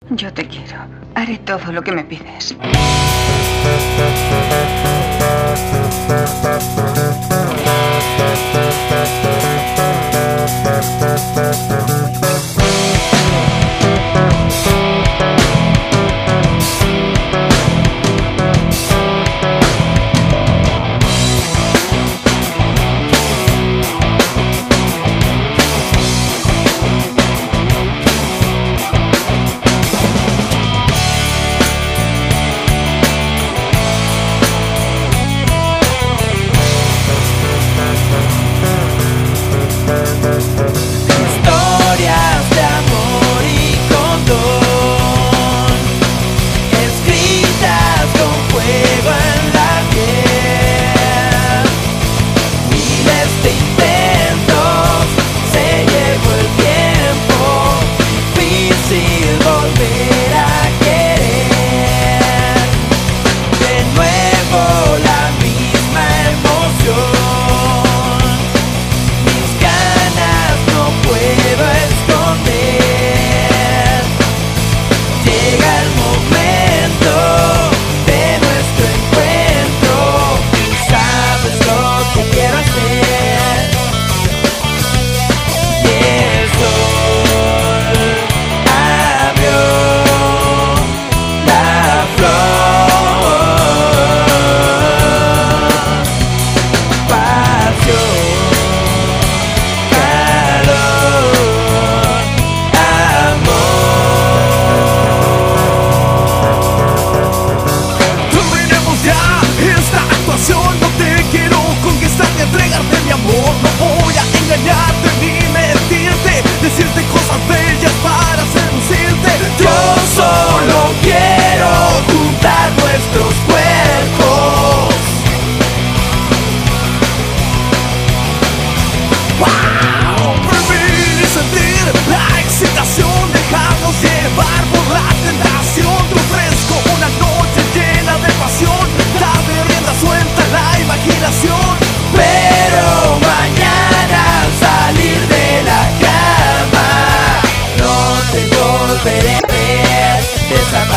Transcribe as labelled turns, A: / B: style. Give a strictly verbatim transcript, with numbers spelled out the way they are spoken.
A: Yo te quiero. Haré todo lo que me pides.
B: Decirte cosas bellas para seducirte. Yo solo quiero juntar nuestros cuerpos. Wow, vivir y sentir la excitación, dejarnos llevar por la tentación de un fresco, una noche llena de pasión. Dale rienda suelta a la imaginación, pero mañana salir de la cama. Volveré a ver,